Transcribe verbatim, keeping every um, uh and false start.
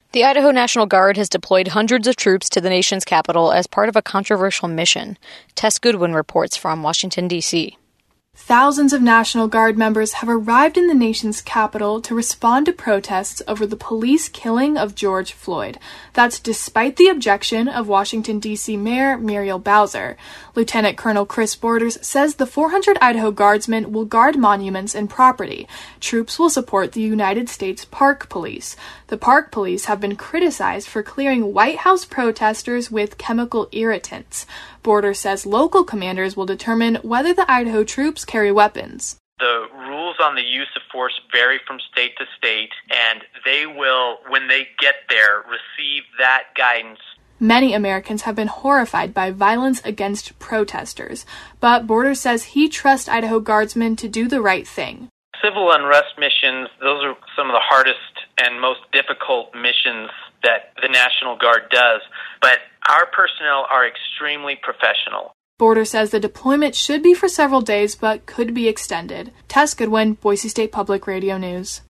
The Idaho National Guard has deployed hundreds of troops to the nation's capital as part of a controversial mission. Tess Goodwin reports from Washington, D C Thousands of National Guard members have arrived in the nation's capital to respond to protests over the police killing of George Floyd. That's despite the objection of Washington, D C Mayor Muriel Bowser. Lieutenant Colonel Chris Borders says the four hundred Idaho Guardsmen will guard monuments and property. Troops will support the United States Park Police. The Park Police have been criticized for clearing White House protesters with chemical irritants. Borders says local commanders will determine whether the Idaho troops carry weapons. The rules on the use of force vary from state to state, and they will, when they get there, receive that guidance. Many Americans have been horrified by violence against protesters, but Borders says he trusts Idaho Guardsmen to do the right thing. Civil unrest missions, those are some of the hardest and most difficult missions that the National Guard does, but our personnel are extremely professional. Borders says the deployment should be for several days but could be extended. Tess Goodwin, Boise State Public Radio News.